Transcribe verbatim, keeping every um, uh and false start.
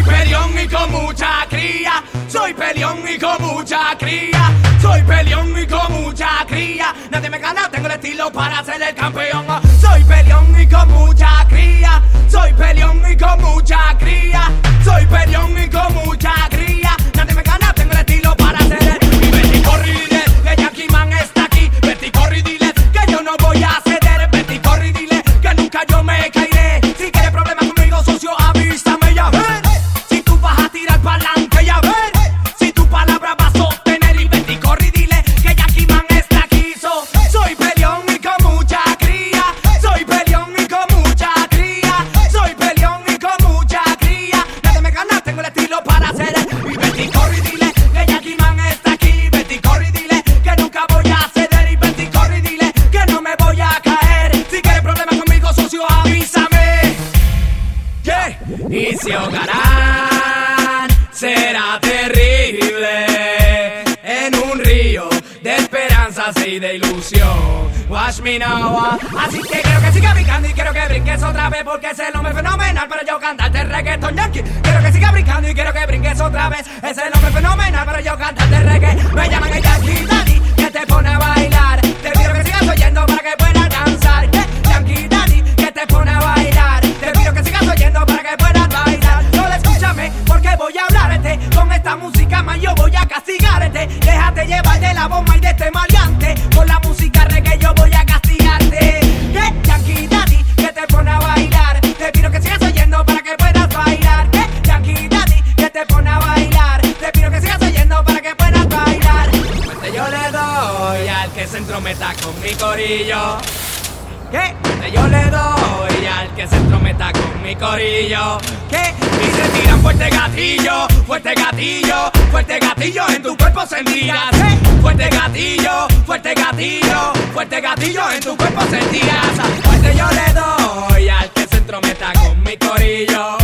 peleón y con mucha cría. Soy peleón y con mucha cría. Soy peleón y con mucha cría. Nadie me gana, tengo el estilo para ser el campeón. Soy peleón y con mucha cría. Soy peleón y con mucha cría. Soy peleón y con mucha cría. Nadie me gana, tengo el estilo para ser el. Y Betty corre y dile que Yankee Man está aquí. Betty corre y dile que yo no voy a ceder. Betty corre y dile que nunca yo me caeré. Si quieres problemas conmigo, socio, avísame ya ver. Si tú vas a tirar pa'lante, ya ver. Si tu palabra vas a sostener. Y Betty corre y dile que Yankee Man está aquí. So, soy peleón y con mucha cría. Soy peleón y con mucha cría. Soy peleón y con mucha cría. Nadie me gana, tengo el estilo para hacer el. Y Betty corre y dile que Yankee Man está aquí. Betty corre y dile que nunca voy a ceder. Y Betty corre y dile que no me voy a caer. Si quieres problemas conmigo, socio, avísame. Yeah. Y si ahogarán, será terrible en un río de esperanzas y de ilusión. Watch me now. Así que quiero que siga brincando y quiero que brinques otra vez, porque es el hombre fenomenal para yo cantarte reggaeton yankee. Quiero que siga brincando y quiero que brinques otra vez. Es el hombre fenomenal para yo cantarte reggae. Me llaman el Yankee Daddy, que te pone a bailar. Te pido que sigas oyendo para que puedas danzar. Yeah. Yankee Daddy, que te pone a bailar. Te pido que sigas oyendo para que puedas bailar. Solo escúchame porque voy a hablarte. Con esta música más yo voy a castigarte. Déjate llevar de la bomba y de este maleante. Con la música reggae yo voy a castigarte. Yeah. Yankee Daddy, que te pone a bailar. Te pido que sigas oyendo para que puedas bailar. Yeah. Yankee Daddy, que te pone a bailar. Te pido que sigas oyendo para que puedas bailar. Fuerte yo le doy al que se entrometa con mi corillo. ¿Qué? Fuerte yo le doy al que se entrometa con mi corillo. ¿Qué? Y se tiran fuerte gatillo, fuerte gatillo, fuerte gatillo en tu cuerpo sentirás. ¿Qué? Fuerte gatillo, fuerte gatillo, fuerte gatillo en tu cuerpo sentirás. Fuerte yo le doy al que se entrometa con mi corillo.